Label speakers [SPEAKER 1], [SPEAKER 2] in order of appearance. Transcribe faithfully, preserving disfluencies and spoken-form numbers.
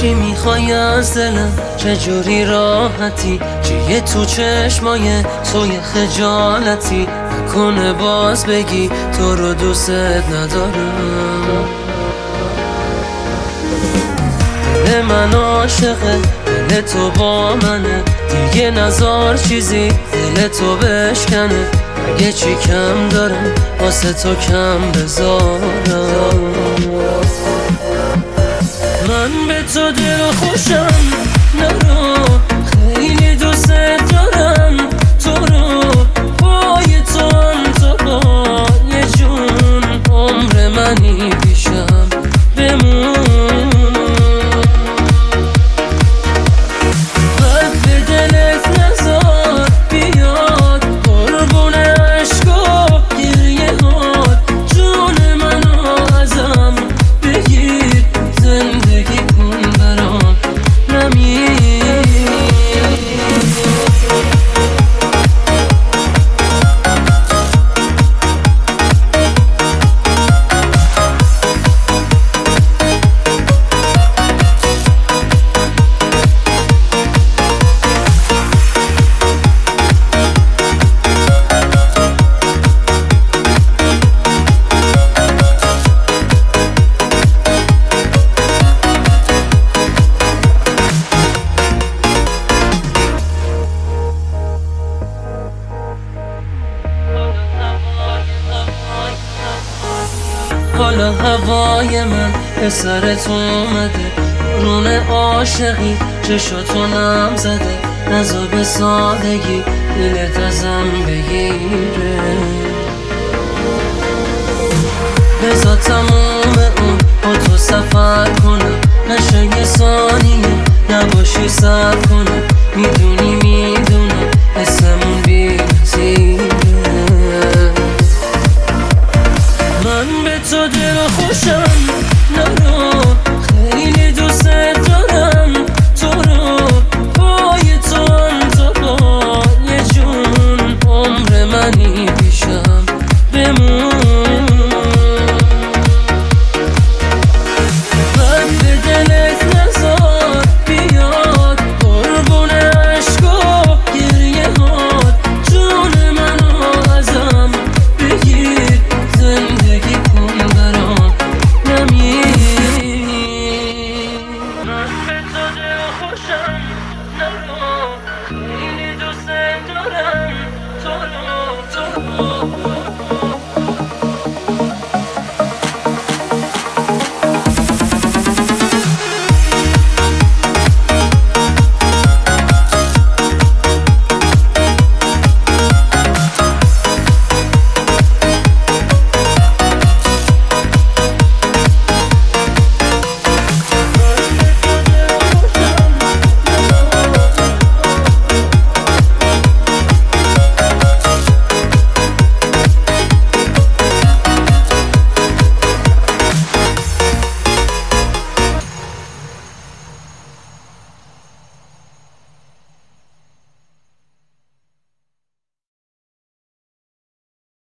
[SPEAKER 1] چی میخوای از دلم، چجوری راحتی، چیه تو چشمای توی خجالتی، نکنه باز بگی تو رو دوست ندارم. دل من عاشقه، دل تو با منه، دیگه نزار چیزی دل تو بشکنه. اگه چی کم دارم واسه تو کم بذارم. من به تو دل خوشم، نرو خیلی دوست دارم تو رو، پای تو هم تو پای جون، عمر منی پیشم بمون. قلب به دلت نزار بیاد، قربون عشق و گریه هات، جون منو ازم بگیر، زندگی کن برام نمیر. حالا هوای من به سر تو اومده، بارون عاشقی چشاتو نم زده، نزار به سادگی دلت ازم بگیره. بذار تموم